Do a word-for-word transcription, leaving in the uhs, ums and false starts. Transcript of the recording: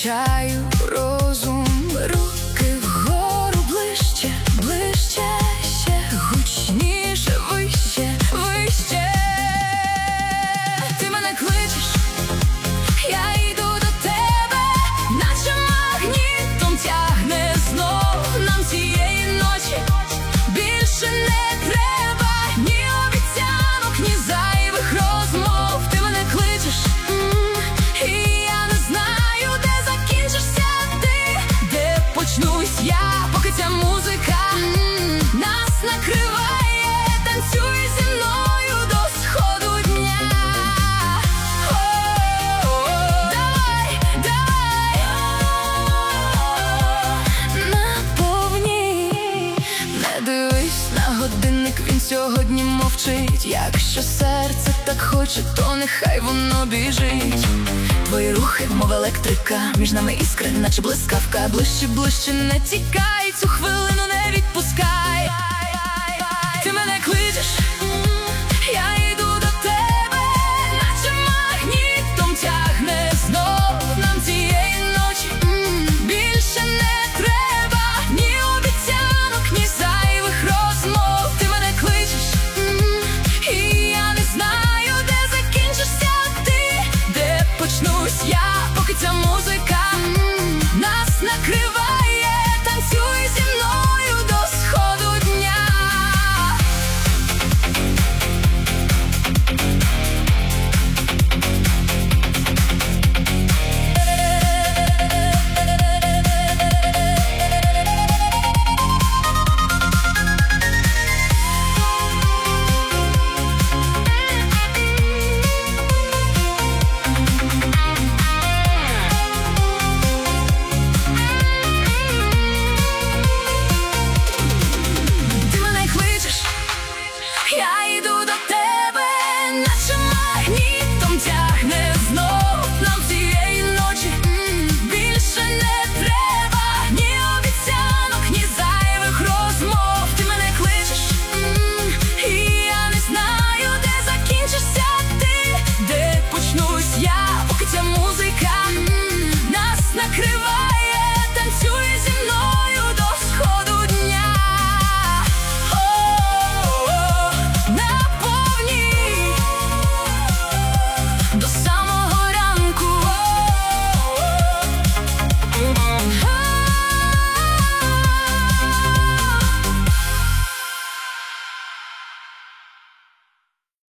втрачаю розум. Руки вгору ближче, ближче, ще гучніше, вище, вище. Ти мене кличеш, я йду до тебе, наче магнітом тягне знов. Нам цієї ночі більше не треба ні обіцянок, ні зайвих розмов. Ти мене кличеш, і я не знаю, де закінчишся ти, де почнусь я, поки ця музика нас накриває. Танцюй зі мною до сходу дня. Давай, давай, наповні. Не дивись на годинник, він сьогодні мовчить. Якщо серце так хоче, то нехай воно біжить. Твої рухи, мов електрика, між нами іскри, наче блискавка. Ближче, ближче не тікай, цю хвилину не відпускай. Ти мене кличеш, я йду до тебе, наче магнітом тягне знов. Нам цієї ночі більше не треба ні обіцянок, ні зайвих розмов. Ти мене кличеш, і я не знаю, де закінчишся ти, де почнусь я, поки ця музика нас накриває.